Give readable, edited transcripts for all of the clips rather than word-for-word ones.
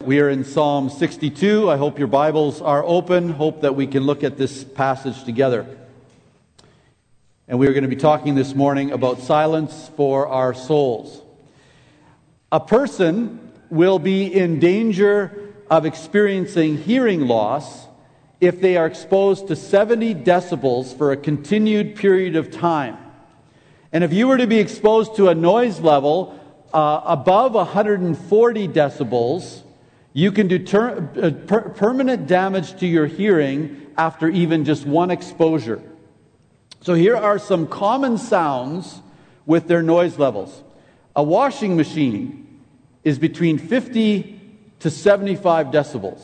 We are in Psalm 62. I hope your Bibles are open. Hope that we can look at this passage together. And we are going to be talking this morning about silence for our souls. A person will be in danger of experiencing hearing loss if they are exposed to 70 decibels for a continued period of time. And if you were to be exposed to a noise level above 140 decibels, you can do permanent damage to your hearing after even just one exposure. So here are some common sounds with their noise levels. A washing machine is between 50 to 75 decibels.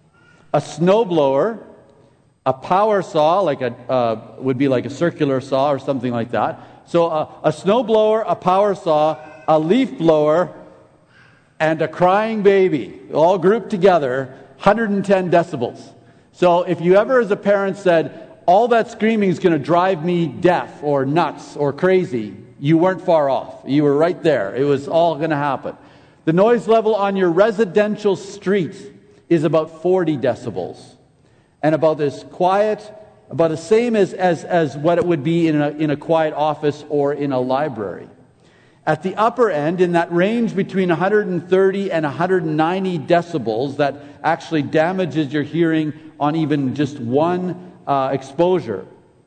A snowblower, a power saw, would be like a circular saw or something like that. So a snowblower, a power saw, a leaf blower, and a crying baby, all grouped together, 110 decibels. So if you ever as a parent said, all that screaming is going to drive me deaf or nuts or crazy, you weren't far off. You were right there. It was all going to happen. The noise level on your residential street is about 40 decibels. And about as quiet, about the same as what it would be in a quiet office or in a library. At the upper end, in that range between 130 and 190 decibels, that actually damages your hearing on even just one exposure,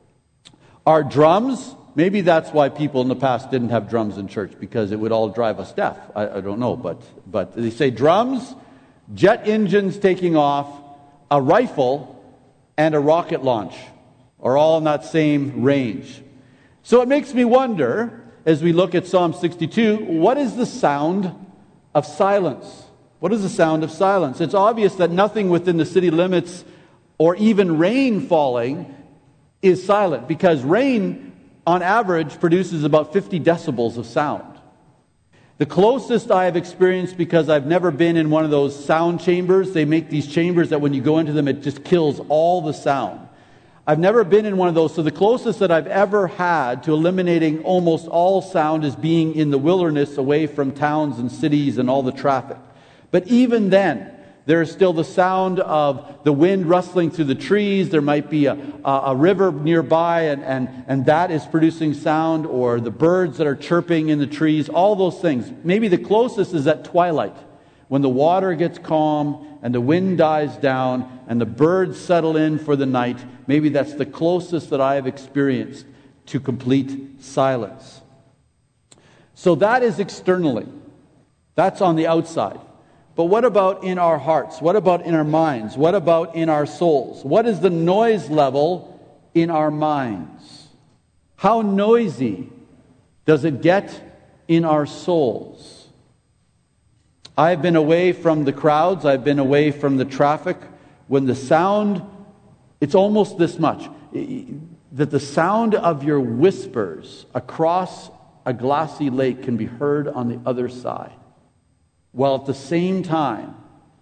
are drums. Maybe that's why people in the past didn't have drums in church, because it would all drive us deaf. I don't know, but they say drums, jet engines taking off, a rifle, and a rocket launch are all in that same range. So it makes me wonder, as we look at Psalm 62, what is the sound of silence? What is the sound of silence? It's obvious that nothing within the city limits or even rain falling is silent, because rain on average produces about 50 decibels of sound. The closest I have experienced, because I've never been in one of those sound chambers, they make these chambers that when you go into them it just kills all the sound. I've never been in one of those, so the closest that I've ever had to eliminating almost all sound is being in the wilderness away from towns and cities and all the traffic. But even then, there is still the sound of the wind rustling through the trees. There might be a river nearby and that is producing sound, or the birds that are chirping in the trees, all those things. Maybe the closest is at twilight, when the water gets calm and the wind dies down and the birds settle in for the night. Maybe that's the closest that I have experienced to complete silence. So that is externally. That's on the outside. But what about in our hearts? What about in our minds? What about in our souls? What is the noise level in our minds? How noisy does it get in our souls? I've been away from the crowds. I've been away from the traffic. When the sound, it's almost this much, that the sound of your whispers across a glassy lake can be heard on the other side. While at the same time,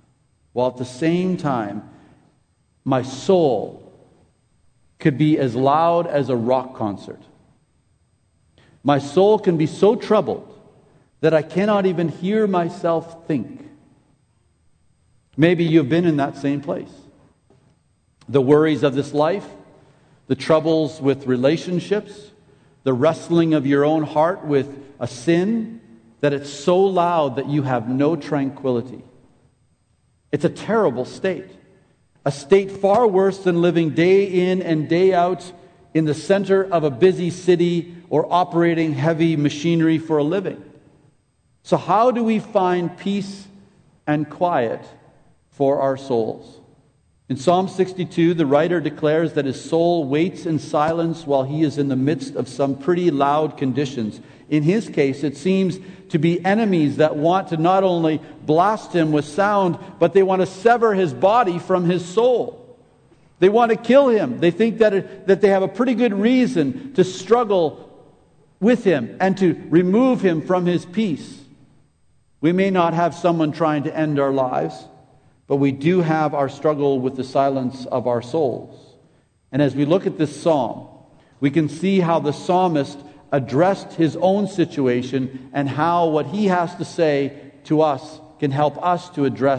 my soul could be as loud as a rock concert. My soul can be so troubled that I cannot even hear myself think. Maybe you've been in that same place. The worries of this life, the troubles with relationships, the wrestling of your own heart with a sin, that it's so loud that you have no tranquility. It's a terrible state. A state far worse than living day in and day out in the center of a busy city or operating heavy machinery for a living. So how do we find peace and quiet for our souls? In Psalm 62, the writer declares that his soul waits in silence while he is in the midst of some pretty loud conditions. In his case, it seems to be enemies that want to not only blast him with sound, but they want to sever his body from his soul. They want to kill him. They think that they have a pretty good reason to struggle with him and to remove him from his peace. We may not have someone trying to end our lives, but we do have our struggle with the silence of our souls. And as we look at this psalm, we can see how the psalmist addressed his own situation and how what he has to say to us can help us to address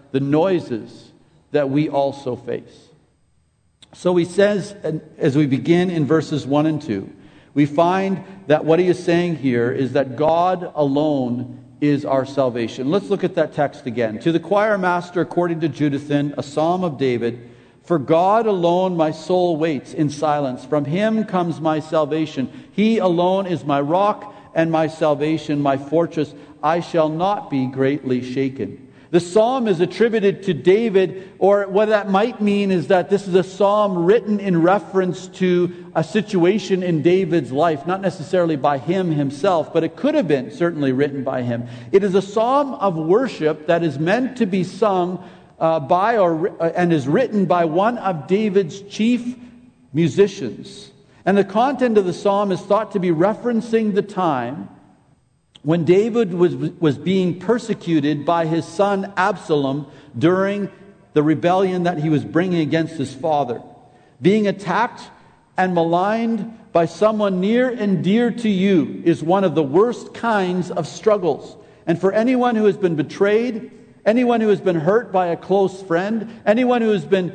the noises that we also face. So he says, as we begin in verses 1 and 2, we find that what he is saying here is that God alone is our salvation. Let's look at that text again. To the choir master, according to Jeduthun, a psalm of David, "For God alone my soul waits in silence. From him comes my salvation. He alone is my rock and my salvation, my fortress. I shall not be greatly shaken." The psalm is attributed to David, or what that might mean is that this is a psalm written in reference to a situation in David's life, not necessarily by him himself, but it could have been certainly written by him. It is a psalm of worship that is meant to be sung and is written by one of David's chief musicians. And the content of the psalm is thought to be referencing the time when David was being persecuted by his son Absalom during the rebellion that he was bringing against his father. Being attacked and maligned by someone near and dear to you is one of the worst kinds of struggles. And for anyone who has been betrayed, anyone who has been hurt by a close friend, anyone who has been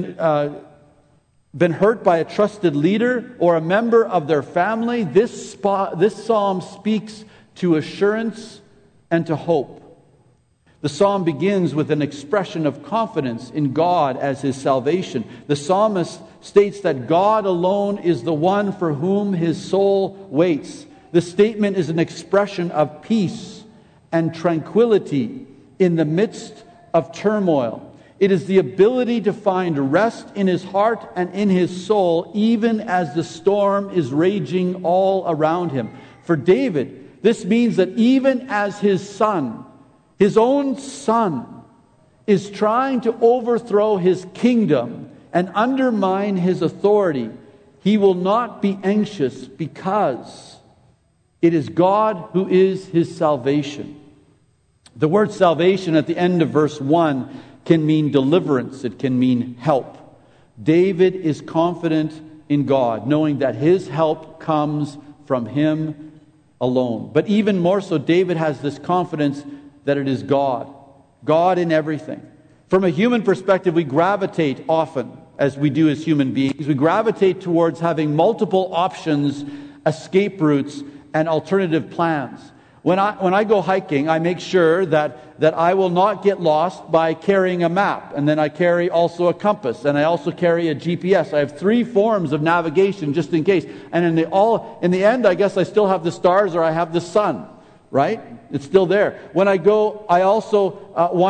hurt by a trusted leader or a member of their family, this psalm speaks to assurance and to hope. The psalm begins with an expression of confidence in God as his salvation. The psalmist states that God alone is the one for whom his soul waits. The statement is an expression of peace and tranquility in the midst of turmoil. It is the ability to find rest in his heart and in his soul, even as the storm is raging all around him. For David, this means that even as his son, his own son, is trying to overthrow his kingdom and undermine his authority, he will not be anxious because it is God who is his salvation. The word salvation at the end of verse 1 can mean deliverance. It can mean help. David is confident in God, knowing that his help comes from him alone. But even more so, David has this confidence that it is God in everything. From a human perspective, we gravitate often, as we do as human beings, we gravitate towards having multiple options, escape routes, and alternative plans. When I go hiking, I make sure that I will not get lost by carrying a map. And then I carry also a compass. And I also carry a GPS. I have 3 forms of navigation just in case. And in the end, I guess I still have the stars or I have the sun. Right? It's still there. When I go, I also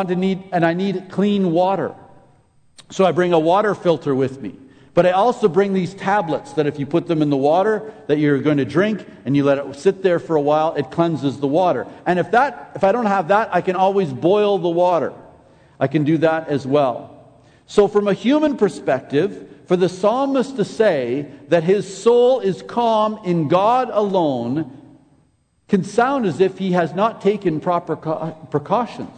I need clean water. So I bring a water filter with me. But I also bring these tablets that if you put them in the water that you're going to drink and you let it sit there for a while, it cleanses the water. And if I don't have that, I can always boil the water. I can do that as well. So from a human perspective, for the psalmist to say that his soul is calm in God alone can sound as if he has not taken proper precautions.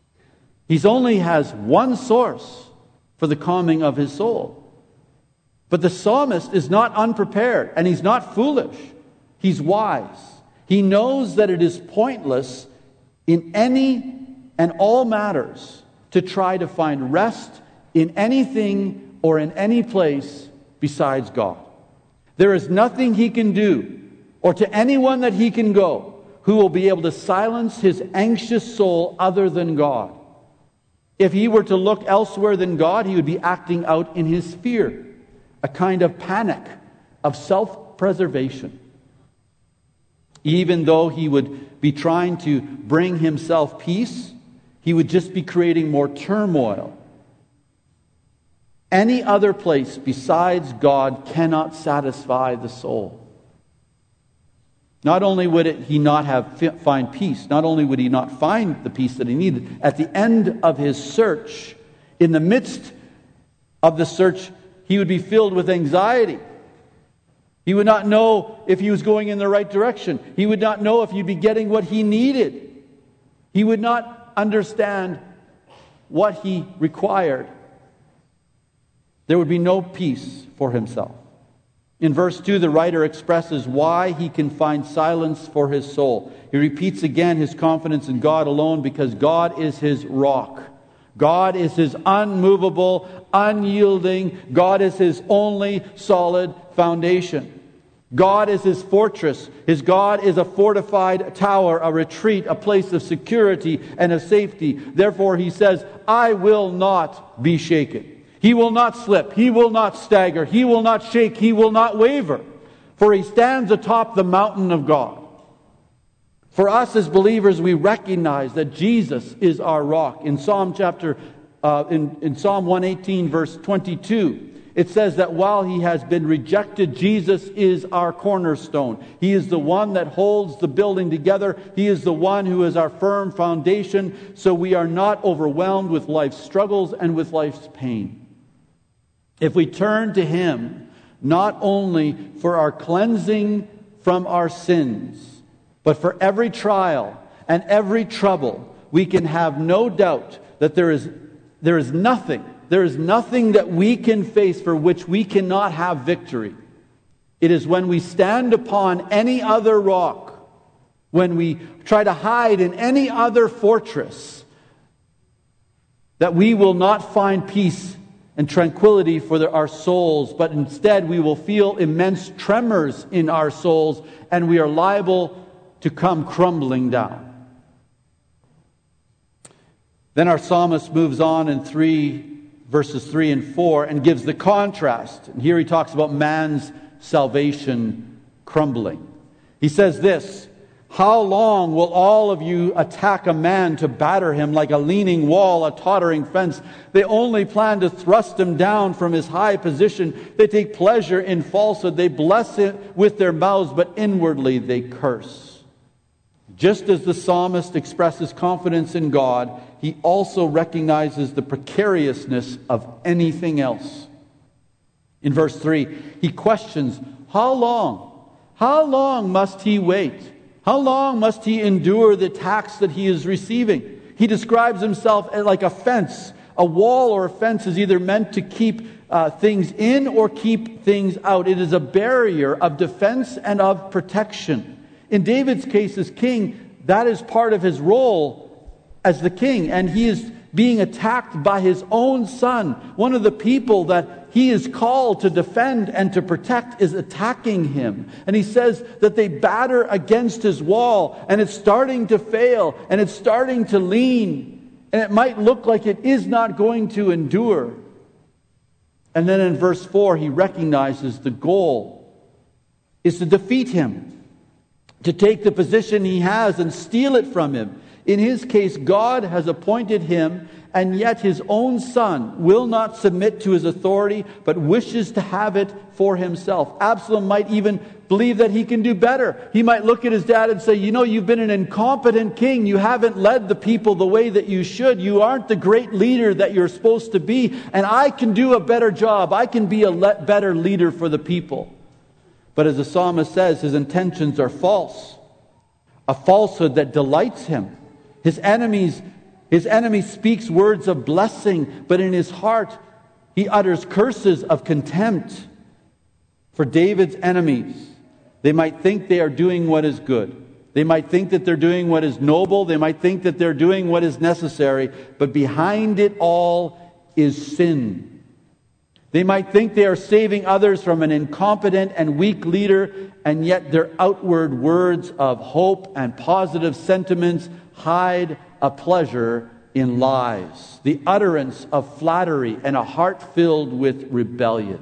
He only has one source for the calming of his soul. But the psalmist is not unprepared, and he's not foolish. He's wise. He knows that it is pointless in any and all matters to try to find rest in anything or in any place besides God. There is nothing he can do, or to anyone that he can go, who will be able to silence his anxious soul other than God. If he were to look elsewhere than God, he would be acting out in his fear. A kind of panic of self-preservation. Even though he would be trying to bring himself peace, he would just be creating more turmoil. Any other place besides God cannot satisfy the soul. Not only would he not find peace, not only would he not find the peace that he needed, at the end of his search, in the midst of the search, he would be filled with anxiety. He would not know if he was going in the right direction. He would not know if he'd be getting what he needed. He would not understand what he required. There would be no peace for himself. In verse 2, the writer expresses why he can find silence for his soul. He repeats again his confidence in God alone because God is his rock. God is his unmovable, unyielding. God is his only solid foundation. God is his fortress. His God is a fortified tower, a retreat, a place of security and of safety. Therefore, he says, I will not be shaken. He will not slip. He will not stagger. He will not shake. He will not waver. For he stands atop the mountain of God. For us as believers, we recognize that Jesus is our rock. In Psalm 118, verse 22, it says that while he has been rejected, Jesus is our cornerstone. He is the one that holds the building together. He is the one who is our firm foundation, so we are not overwhelmed with life's struggles and with life's pain. If we turn to him, not only for our cleansing from our sins, but for every trial and every trouble, we can have no doubt that there is nothing that we can face for which we cannot have victory. It is when we stand upon any other rock, when we try to hide in any other fortress, that we will not find peace and tranquility for our souls, but instead we will feel immense tremors in our souls, and we are liable to come crumbling down. Then our psalmist moves on in verses 3 and 4 and gives the contrast. And here he talks about man's salvation crumbling. He says this, how long will all of you attack a man to batter him like a leaning wall, a tottering fence? They only plan to thrust him down from his high position. They take pleasure in falsehood. They bless it with their mouths, but inwardly they curse. Just as the psalmist expresses confidence in God, he also recognizes the precariousness of anything else. In verse 3, he questions, how long? How long must he wait? How long must he endure the attacks that he is receiving? He describes himself like a fence. A wall or a fence is either meant to keep things in or keep things out. It is a barrier of defense and of protection. In David's case as king, that is part of his role as the king, and he is being attacked by his own son. One of the people that he is called to defend and to protect is attacking him. And he says that they batter against his wall, and it's starting to fail, and it's starting to lean, and it might look like it is not going to endure. And then in verse 4, he recognizes the goal is to defeat him, to take the position he has and steal it from him. In his case, God has appointed him, and yet his own son will not submit to his authority, but wishes to have it for himself. Absalom might even believe that he can do better. He might look at his dad and say, you've been an incompetent king. You haven't led the people the way that you should. You aren't the great leader that you're supposed to be, and I can do a better job. I can be a better leader for the people. But as the psalmist says, his intentions are false. A falsehood that delights him. His enemy speaks words of blessing, but in his heart he utters curses of contempt. For David's enemies, they might think they are doing what is good. They might think that they're doing what is noble. They might think that they're doing what is necessary. But behind it all is sin. They might think they are saving others from an incompetent and weak leader, and yet their outward words of hope and positive sentiments hide a pleasure in lies, the utterance of flattery, and a heart filled with rebellion.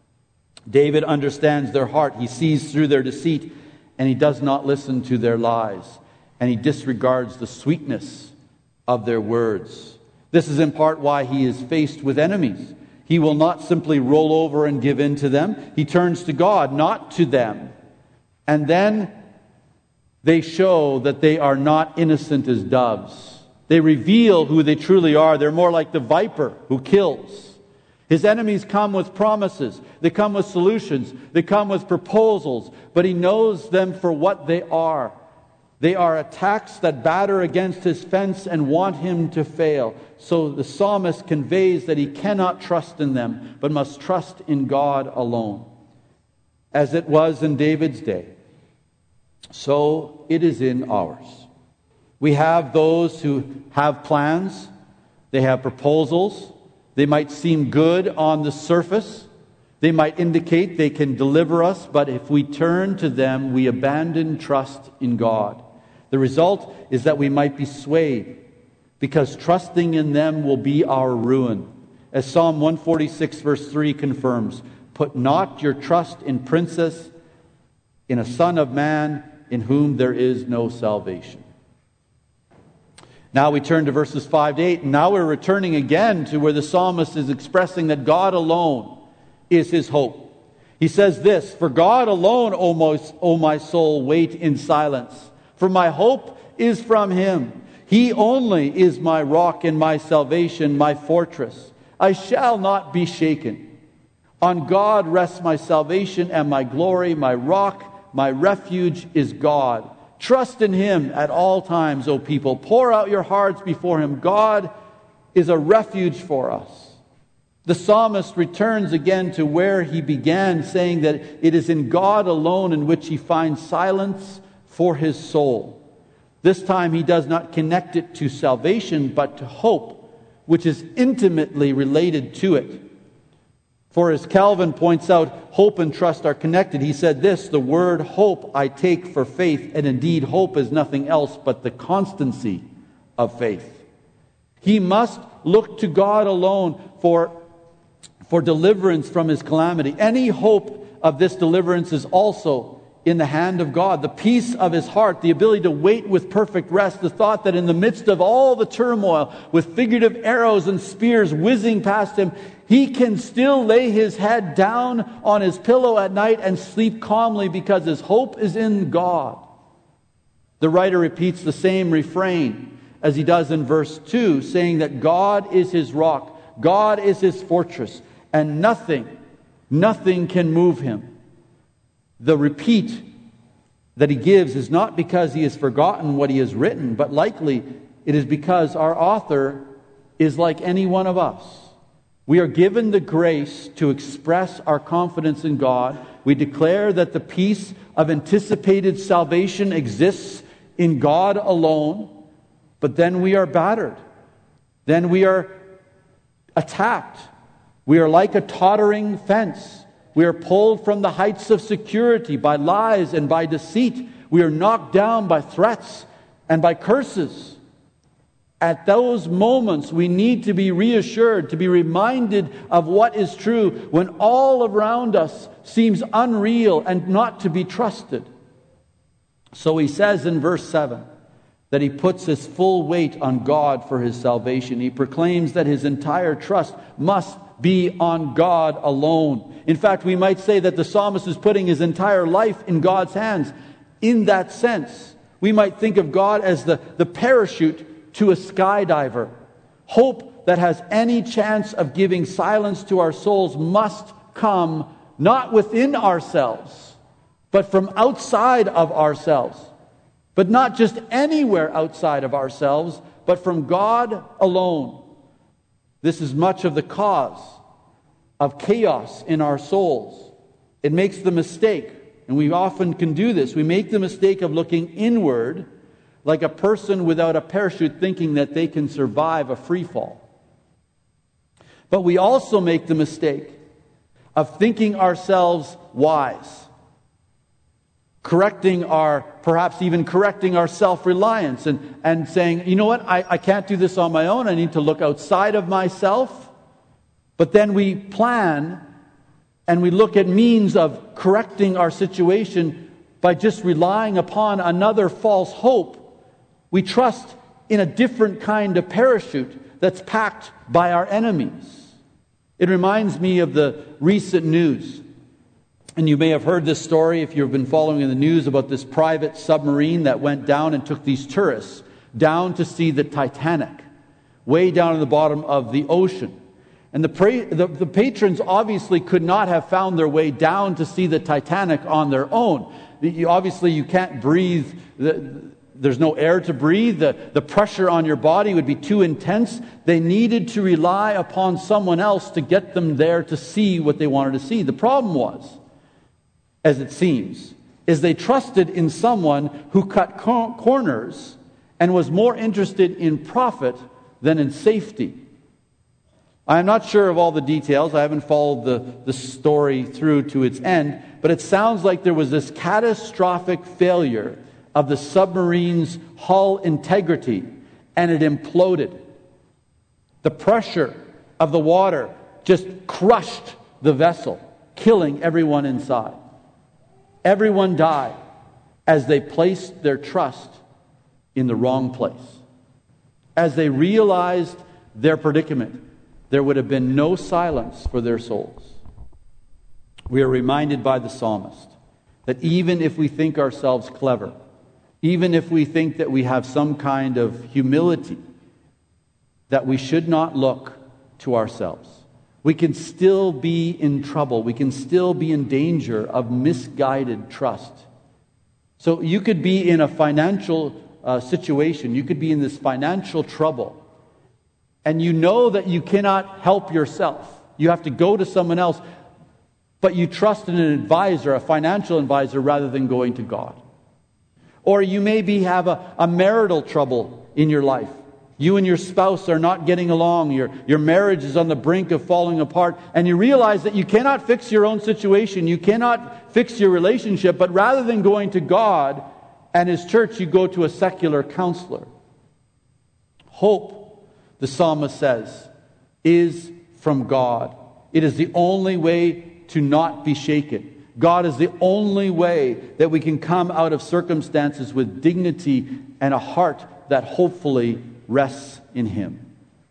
David understands their heart. He sees through their deceit, and he does not listen to their lies, and he disregards the sweetness of their words. This is in part why he is faced with enemies. He will not simply roll over and give in to them. He turns to God, not to them. And then they show that they are not innocent as doves. They reveal who they truly are. They're more like the viper who kills. His enemies come with promises. They come with solutions. They come with proposals. But he knows them for what they are. They are attacks that batter against his fence and want him to fail. So the psalmist conveys that he cannot trust in them, but must trust in God alone. As it was in David's day, so it is in ours. We have those who have plans. They have proposals. They might seem good on the surface. They might indicate they can deliver us, but if we turn to them, we abandon trust in God. The result is that we might be swayed, because trusting in them will be our ruin. As Psalm 146 verse 3 confirms, "Put not your trust in princes, in a son of man, in whom there is no salvation." Now we turn to verses 5 to 8, and now we're returning again to where the psalmist is expressing that God alone is his hope. He says this, "For God alone, O my soul, wait in silence, for my hope is from him. He only is my rock and my salvation, my fortress. I shall not be shaken. On God rests my salvation and my glory, my rock, my refuge is God. Trust in him at all times, O people. Pour out your hearts before him. God is a refuge for us." The psalmist returns again to where he began, saying that it is in God alone in which he finds silence for his soul. This time he does not connect it to salvation, but to hope, which is intimately related to it. For as Calvin points out, hope and trust are connected. He said this, "The word hope I take for faith, and indeed hope is nothing else but the constancy of faith." He must look to God alone for deliverance from his calamity. Any hope of this deliverance is also in the hand of God. The peace of his heart, the ability to wait with perfect rest, the thought that in the midst of all the turmoil, with figurative arrows and spears whizzing past him, he can still lay his head down on his pillow at night and sleep calmly because his hope is in God. The writer repeats the same refrain as he does in verse 2, saying that God is his rock, God is his fortress, and nothing can move him. The repeat that he gives is not because he has forgotten what he has written, but likely it is because our author is like any one of us. We are given the grace to express our confidence in God. We declare that the peace of anticipated salvation exists in God alone, but then we are battered. Then we are attacked. We are like a tottering fence. We are pulled from the heights of security by lies and by deceit. We are knocked down by threats and by curses. At those moments, we need to be reassured, to be reminded of what is true when all around us seems unreal and not to be trusted. So he says in verse 7 that he puts his full weight on God for his salvation. He proclaims that his entire trust must be on God alone. In fact, we might say that the psalmist is putting his entire life in God's hands. In that sense, we might think of God as the parachute to a skydiver. Hope that has any chance of giving silence to our souls must come not within ourselves, but from outside of ourselves. But not just anywhere outside of ourselves, but from God alone. This is much of the cause of chaos in our souls. It makes the mistake, and we often can do this, we make the mistake of looking inward like a person without a parachute thinking that they can survive a free fall. But we also make the mistake of thinking ourselves wise, perhaps even correcting our self-reliance and saying, you know what, I can't do this on my own, I need to look outside of myself. But then we plan and we look at means of correcting our situation by just relying upon another false hope. We trust in a different kind of parachute that's packed by our enemies. It reminds me of the recent news. And you may have heard this story if you've been following the news about this private submarine that went down and took these tourists down to see the Titanic, way down in the bottom of the ocean. And the patrons obviously could not have found their way down to see the Titanic on their own. Obviously, you can't breathe. There's no air to breathe. The pressure on your body would be too intense. They needed to rely upon someone else to get them there to see what they wanted to see. The problem was, as it seems, is they trusted in someone who cut corners and was more interested in profit than in safety. I am not sure of all the details. I haven't followed the story through to its end, but it sounds like there was this catastrophic failure of the submarine's hull integrity, and it imploded. The pressure of the water just crushed the vessel, killing everyone inside. Everyone died as they placed their trust in the wrong place. As they realized their predicament, there would have been no silence for their souls. We are reminded by the psalmist that even if we think ourselves clever, even if we think that we have some kind of humility, that we should not look to ourselves. We can still be in trouble. We can still be in danger of misguided trust. So you could be in a financial situation. You could be in this financial trouble. And you know that you cannot help yourself. You have to go to someone else. But you trust in an advisor, a financial advisor, rather than going to God. Or you maybe have a marital trouble in your life. You and your spouse are not getting along. Your marriage is on the brink of falling apart. And you realize that you cannot fix your own situation. You cannot fix your relationship. But rather than going to God and His church, you go to a secular counselor. Hope, the psalmist says, is from God. It is the only way to not be shaken. God is the only way that we can come out of circumstances with dignity and a heart that hopefully rests in Him.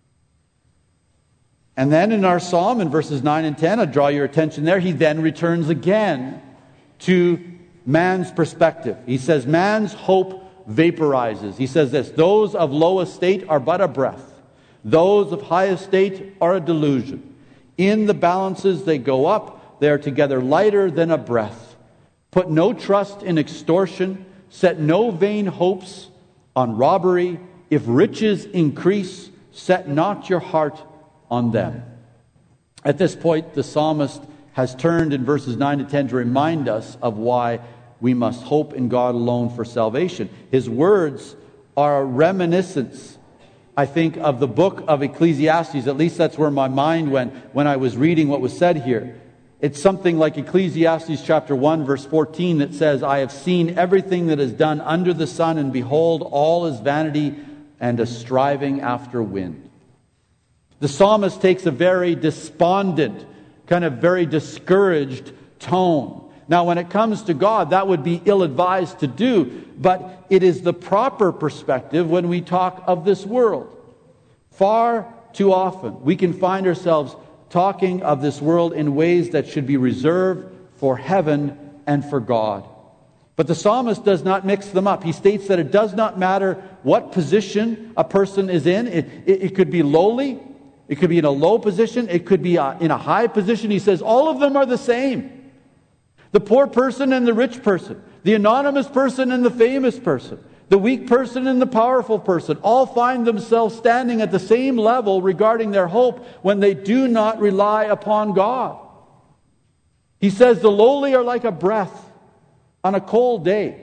And then in our psalm, in verses 9 and 10, I draw your attention there, he then returns again to man's perspective. He says, man's hope vaporizes. He says this, those of low estate are but a breath. Those of high estate are a delusion. In the balances they go up, they are together lighter than a breath. Put no trust in extortion, set no vain hopes on robbery. If riches increase, set not your heart on them. At this point, the psalmist has turned in verses 9 to 10 to remind us of why we must hope in God alone for salvation. His words are a reminiscence, I think, of the book of Ecclesiastes. At least that's where my mind went when I was reading what was said here. It's something like Ecclesiastes chapter 1, verse 14 that says, I have seen everything that is done under the sun, and behold, all is vanity and a striving after wind. The psalmist takes a very despondent, kind of very discouraged tone. Now, when it comes to God, that would be ill-advised to do, but it is the proper perspective when we talk of this world. Far too often, we can find ourselves talking of this world in ways that should be reserved for heaven and for God. But the psalmist does not mix them up. He states that it does not matter what position a person is in. It could be lowly. It could be in a low position. It could be in a high position. He says all of them are the same. The poor person and the rich person. The anonymous person and the famous person. The weak person and the powerful person. All find themselves standing at the same level regarding their hope when they do not rely upon God. He says the lowly are like a breath on a cold day.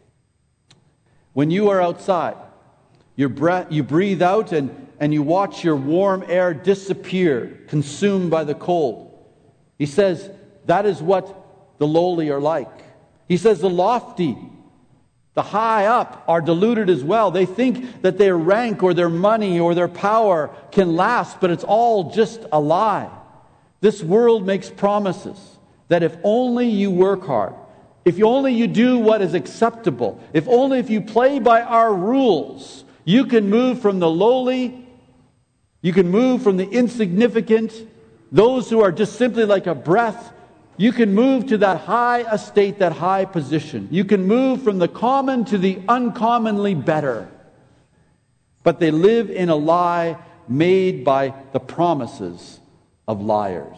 When you are outside, you breathe out and you watch your warm air disappear, consumed by the cold. He says that is what the lowly are like. He says the lofty, the high up, are deluded as well. They think that their rank or their money or their power can last, but it's all just a lie. This world makes promises that if only you work hard, if only you do what is acceptable, if only if you play by our rules, you can move from the lowly, you can move from the insignificant, those who are just simply like a breath. You can move to that high estate, that high position. You can move from the common to the uncommonly better. But they live in a lie made by the promises of liars.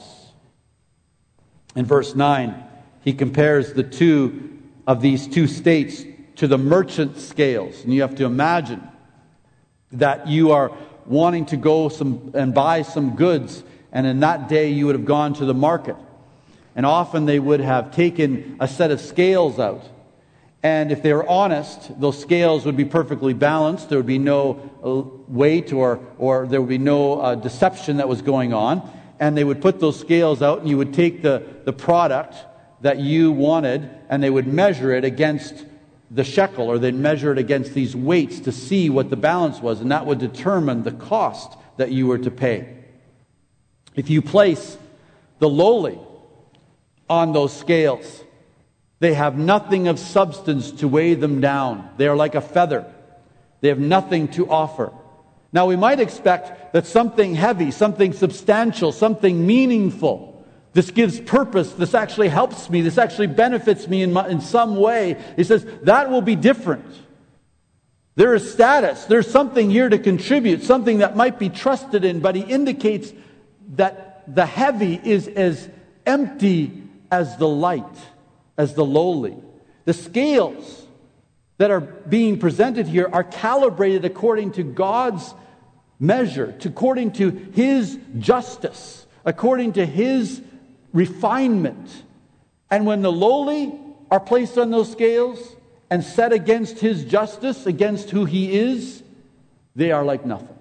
In verse 9, he compares the two of these two states to the merchant scales. And you have to imagine that you are wanting to go and buy some goods, and in that day you would have gone to the market. And often they would have taken a set of scales out. And if they were honest, those scales would be perfectly balanced. There would be no weight or there would be no deception that was going on. And they would put those scales out, and you would take the product that you wanted, and they would measure it against the shekel, or they'd measure it against these weights to see what the balance was, and that would determine the cost that you were to pay. If you place the lowly on those scales, they have nothing of substance to weigh them down. They are like a feather. They have nothing to offer. Now, we might expect that something heavy, something substantial, something meaningful, this gives purpose, this actually helps me, this actually benefits me in some way. He says, that will be different. There is status. There's something here to contribute, something that might be trusted in, but he indicates that the heavy is as empty as the light, as the lowly. The scales that are being presented here are calibrated according to God's measure, according to His justice, according to His refinement. And when the lowly are placed on those scales and set against His justice, against who He is, they are like nothing.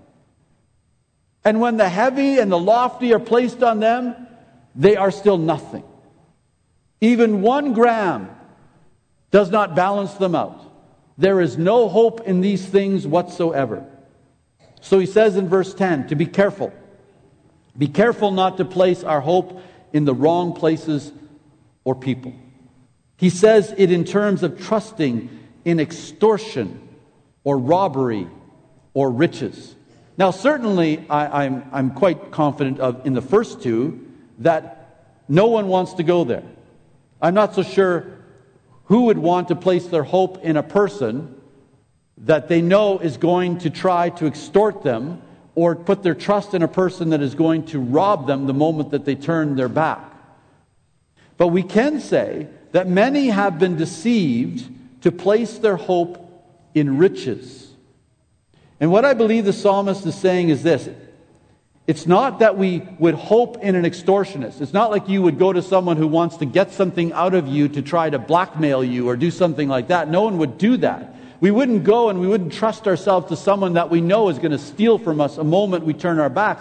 And when the heavy and the lofty are placed on them, they are still nothing. Even 1 gram does not balance them out. There is no hope in these things whatsoever. So he says in verse 10 to be careful. Be careful not to place our hope in the wrong places or people. He says it in terms of trusting in extortion or robbery or riches. Now, certainly, I'm quite confident in the first two that no one wants to go there. I'm not so sure who would want to place their hope in a person that they know is going to try to extort them, or put their trust in a person that is going to rob them the moment that they turn their back. But we can say that many have been deceived to place their hope in riches. And what I believe the psalmist is saying is this: it's not that we would hope in an extortionist. It's not like you would go to someone who wants to get something out of you to try to blackmail you or do something like that. No one would do that. We wouldn't go and we wouldn't trust ourselves to someone that we know is going to steal from us the moment we turn our backs.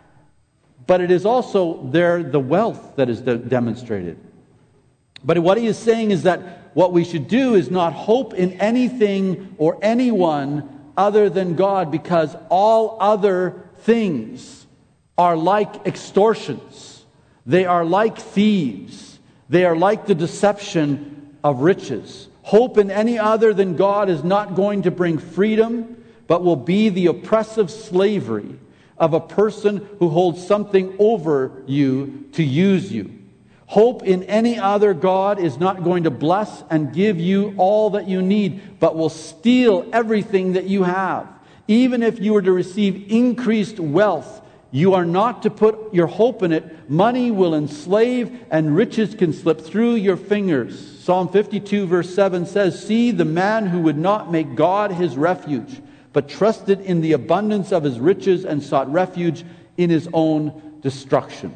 But it is also there the wealth that is demonstrated. But what he is saying is that what we should do is not hope in anything or anyone other than God, because all other things are like extortions. They are like thieves. They are like the deception of riches. Hope in any other than God is not going to bring freedom, but will be the oppressive slavery of a person who holds something over you to use you. Hope in any other God is not going to bless and give you all that you need, but will steal everything that you have. Even if you were to receive increased wealth, you are not to put your hope in it. Money will enslave, and riches can slip through your fingers. Psalm 52 verse 7 says, "See the man who would not make God his refuge, but trusted in the abundance of his riches and sought refuge in his own destruction."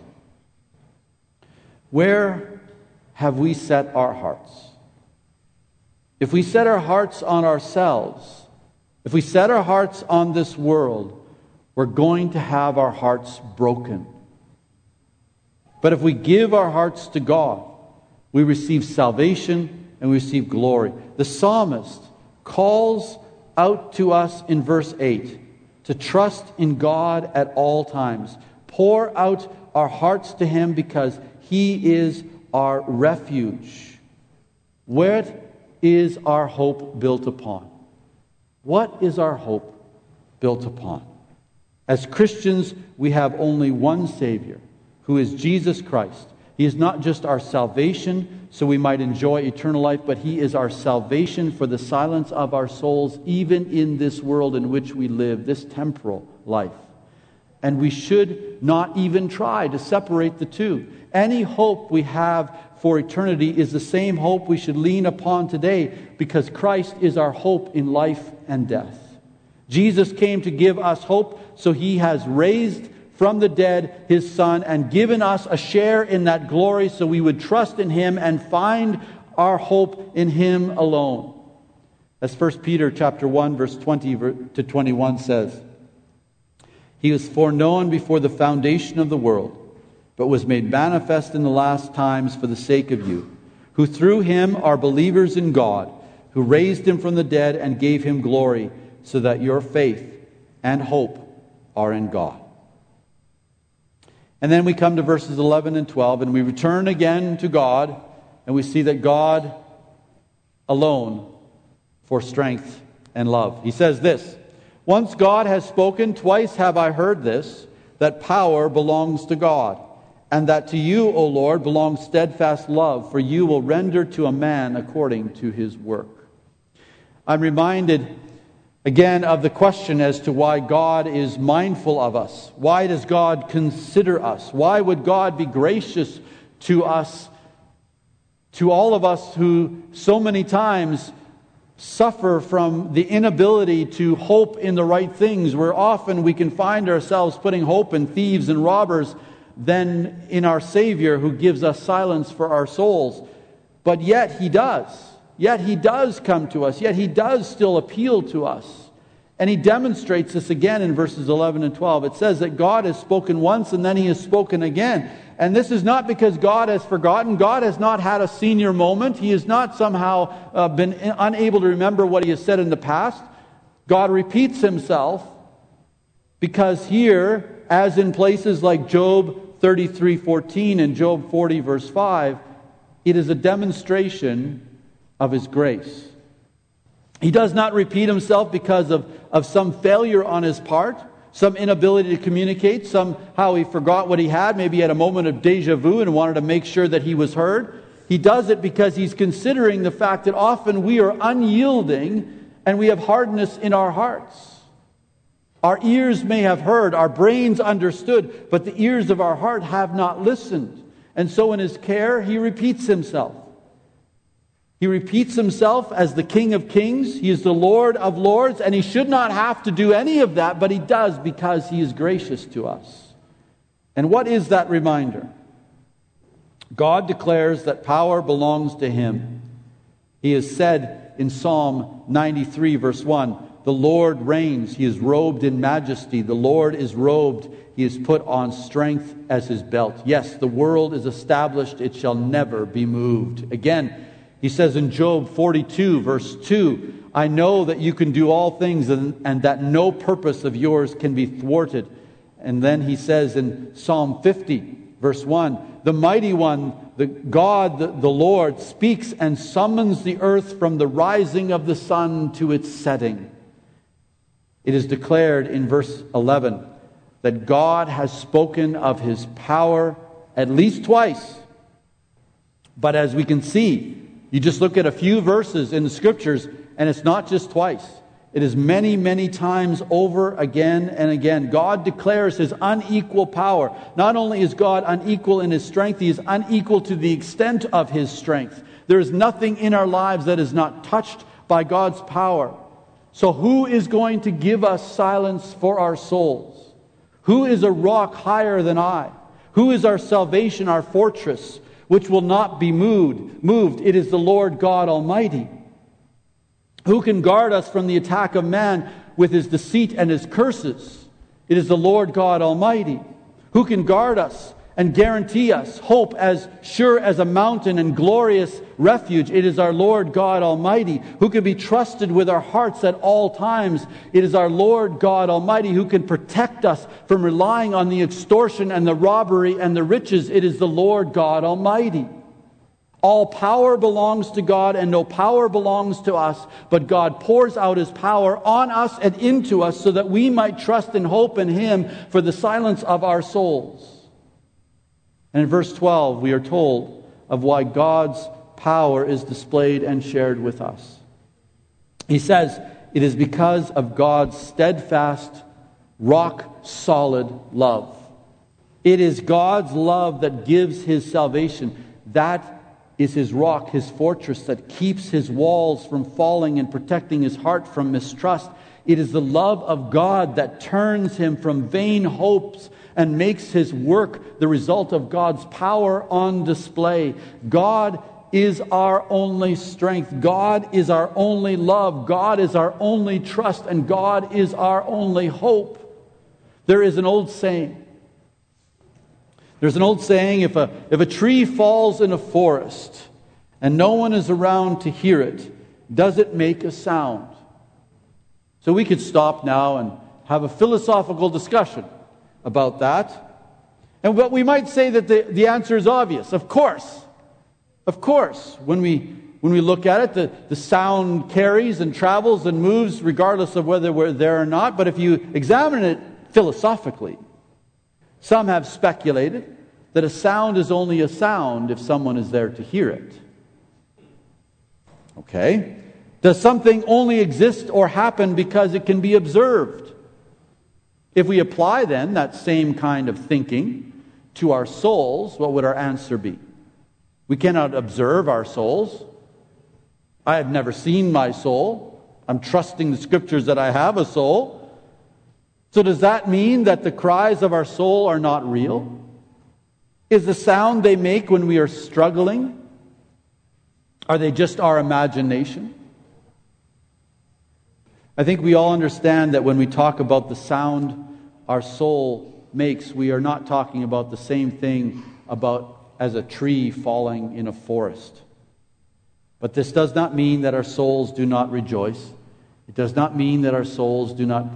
Where have we set our hearts? If we set our hearts on ourselves, if we set our hearts on this world, we're going to have our hearts broken. But if we give our hearts to God, we receive salvation and we receive glory. The psalmist calls out to us in verse 8 to trust in God at all times. Pour out our hearts to Him because He is our refuge. What is our hope built upon? What is our hope built upon? As Christians, we have only one Savior, who is Jesus Christ. He is not just our salvation so we might enjoy eternal life, but He is our salvation for the silence of our souls, even in this world in which we live, this temporal life. And we should not even try to separate the two. Any hope we have for eternity is the same hope we should lean upon today, because Christ is our hope in life and death. Jesus came to give us hope, so He has raised from the dead His Son and given us a share in that glory, so we would trust in Him and find our hope in Him alone. As 1 Peter chapter 1, verse 20 to 21 says, "He was foreknown before the foundation of the world, but was made manifest in the last times for the sake of you, who through him are believers in God, who raised him from the dead and gave him glory, so that your faith and hope are in God." And then we come to verses 11 and 12, and we return again to God, and we see that God alone for strength and love. He says this, "Once God has spoken, twice have I heard this, that power belongs to God, and that to you, O Lord, belongs steadfast love, for you will render to a man according to his work." I'm reminded again of the question as to why God is mindful of us. Why does God consider us? Why would God be gracious to us, to all of us who so many times suffer from the inability to hope in the right things, where often we can find ourselves putting hope in thieves and robbers than in our Savior who gives us silence for our souls. But yet He does. Yet He does come to us. Yet He does still appeal to us. And He demonstrates this again in verses 11 and 12. It says that God has spoken once and then He has spoken again. And this is not because God has forgotten. God has not had a senior moment. He has not somehow been unable to remember what He has said in the past. God repeats Himself because here, as in places like Job 33:14 and Job 40 verse 5, it is a demonstration of His grace. He does not repeat Himself because of some failure on His part, some inability to communicate, somehow He forgot what He had, maybe He had a moment of deja vu and wanted to make sure that He was heard. He does it because He's considering the fact that often we are unyielding and we have hardness in our hearts. Our ears may have heard, our brains understood, but the ears of our heart have not listened. And so in His care, He repeats Himself. He repeats Himself as the King of Kings. He is the Lord of Lords, and He should not have to do any of that, but He does because He is gracious to us. And what is that reminder? God declares that power belongs to Him. He has said in Psalm 93 verse 1, "The Lord reigns, He is robed in majesty. The Lord is robed, He is put on strength as His belt. Yes, the world is established, it shall never be moved." Again, He says in Job 42 verse 2, "I know that you can do all things and that no purpose of yours can be thwarted." And then He says in Psalm 50 verse 1, "The mighty one, the God, the Lord, speaks and summons the earth from the rising of the sun to its setting." It is declared in verse 11 that God has spoken of His power at least twice. But as we can see, you just look at a few verses in the Scriptures, and it's not just twice. It is many, many times over again and again. God declares His unequal power. Not only is God unequal in His strength, He is unequal to the extent of His strength. There is nothing in our lives that is not touched by God's power. So who is going to give us silence for our souls? Who is a rock higher than I? Who is our salvation, our fortress, which will not be moved? It is the Lord God Almighty. Who can guard us from the attack of man with his deceit and his curses? It is the Lord God Almighty. Who can guard us and guarantee us hope as sure as a mountain and glorious refuge? It is our Lord God Almighty. Who can be trusted with our hearts at all times? It is our Lord God Almighty. Who can protect us from relying on the extortion and the robbery and the riches? It is the Lord God Almighty. All power belongs to God and no power belongs to us, but God pours out His power on us and into us so that we might trust and hope in Him for the silence of our souls. And in verse 12, we are told of why God's power is displayed and shared with us. He says, it is because of God's steadfast, rock-solid love. It is God's love that gives His salvation. That is His rock, His fortress that keeps His walls from falling and protecting His heart from mistrust. It is the love of God that turns Him from vain hopes and makes His work the result of God's power on display. God is our only strength. God is our only love. God is our only trust. And God is our only hope. There is an old saying. There's an old saying, if a tree falls in a forest and no one is around to hear it, does it make a sound? So we could stop now and have a philosophical discussion about that. But we might say that the answer is obvious. Of course. Of course. When we look at it, the sound carries and travels and moves regardless of whether we're there or not. But if you examine it philosophically, some have speculated that a sound is only a sound if someone is there to hear it. Okay. Does something only exist or happen because it can be observed? If we apply then that same kind of thinking to our souls, what would our answer be? We cannot observe our souls. I have never seen my soul. I'm trusting the Scriptures that I have a soul. So does that mean that the cries of our soul are not real? Is the sound they make when we are struggling, are they just our imagination? I think we all understand that when we talk about the sound our soul makes, we are not talking about the same thing as a tree falling in a forest. But this does not mean that our souls do not rejoice. It does not mean that our souls do not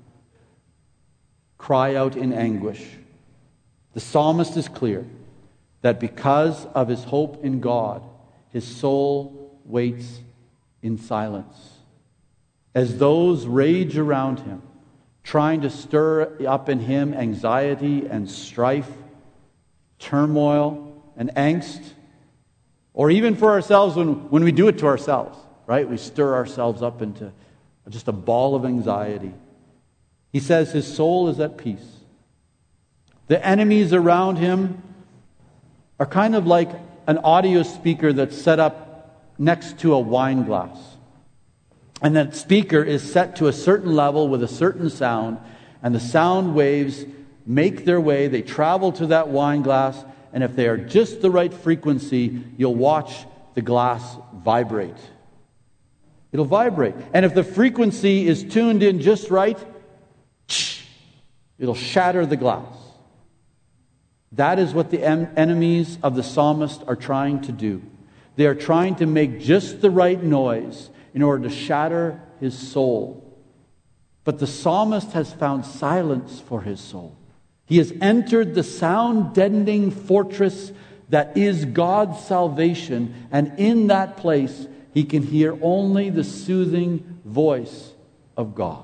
cry out in anguish. The psalmist is clear that because of his hope in God, his soul waits in silence. As those rage around him, trying to stir up in him anxiety and strife, turmoil and angst, or even for ourselves when we do it to ourselves, right? We stir ourselves up into just a ball of anxiety. He says his soul is at peace. The enemies around him are kind of like an audio speaker that's set up next to a wine glass. And that speaker is set to a certain level with a certain sound, and the sound waves make their way, they travel to that wine glass, and if they are just the right frequency, you'll watch the glass vibrate. It'll vibrate. And if the frequency is tuned in just right, it'll shatter the glass. That is what the enemies of the psalmist are trying to do. They are trying to make just the right noise in order to shatter his soul. But the psalmist has found silence for his soul. He has entered the sound-deadening fortress that is God's salvation, and in that place he can hear only the soothing voice of God.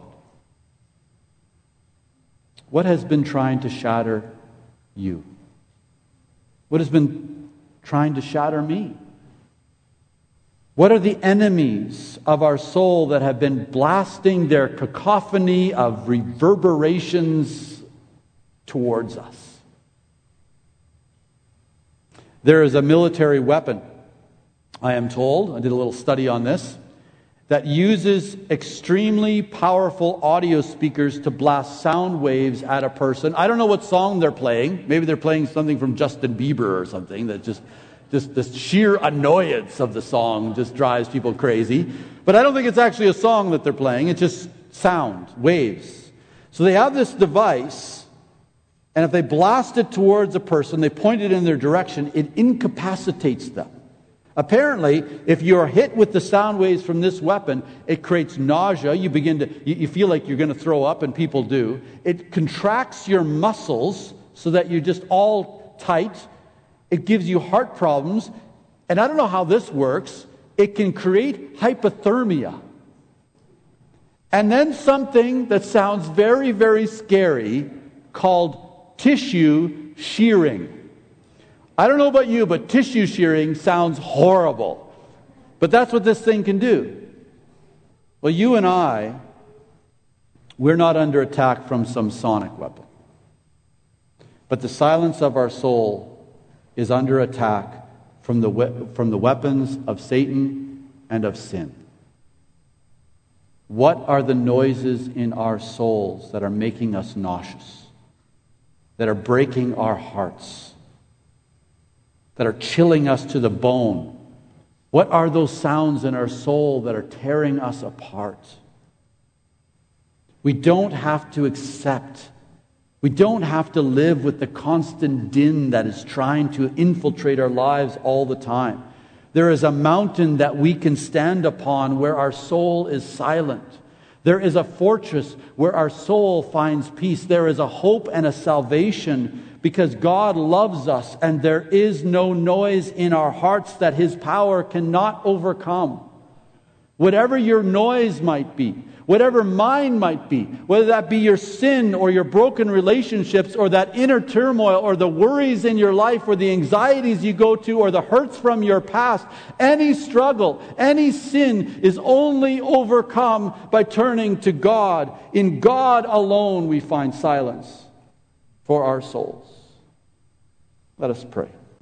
What has been trying to shatter you? What has been trying to shatter me? What are the enemies of our soul that have been blasting their cacophony of reverberations towards us? There is a military weapon, I am told, I did a little study on this, that uses extremely powerful audio speakers to blast sound waves at a person. I don't know what song they're playing. Maybe they're playing something from Justin Bieber or something that just the sheer annoyance of the song just drives people crazy. But I don't think it's actually a song that they're playing. It's just sound, waves. So they have this device, and if they blast it towards a person, they point it in their direction, it incapacitates them. Apparently, if you're hit with the sound waves from this weapon, it creates nausea. You feel like you're going to throw up, and people do. It contracts your muscles so that you're just all tight. It gives you heart problems. And I don't know how this works. It can create hypothermia. And then something that sounds very, very scary called tissue shearing. I don't know about you, but tissue shearing sounds horrible. But that's what this thing can do. Well, you and I, we're not under attack from some sonic weapon. But the silence of our soul is under attack from the weapons of Satan and of sin. What are the noises in our souls that are making us nauseous, that are breaking our hearts, that are chilling us to the bone What are those sounds in our soul that are tearing us apart? We don't have to accept. We don't have to live with the constant din that is trying to infiltrate our lives all the time. There is a mountain that we can stand upon where our soul is silent. There is a fortress where our soul finds peace. There is a hope and a salvation because God loves us, and there is no noise in our hearts that His power cannot overcome. Whatever your noise might be, whatever mine might be, whether that be your sin or your broken relationships or that inner turmoil or the worries in your life or the anxieties you go to or the hurts from your past, any struggle, any sin is only overcome by turning to God. In God alone we find silence for our souls. Let us pray.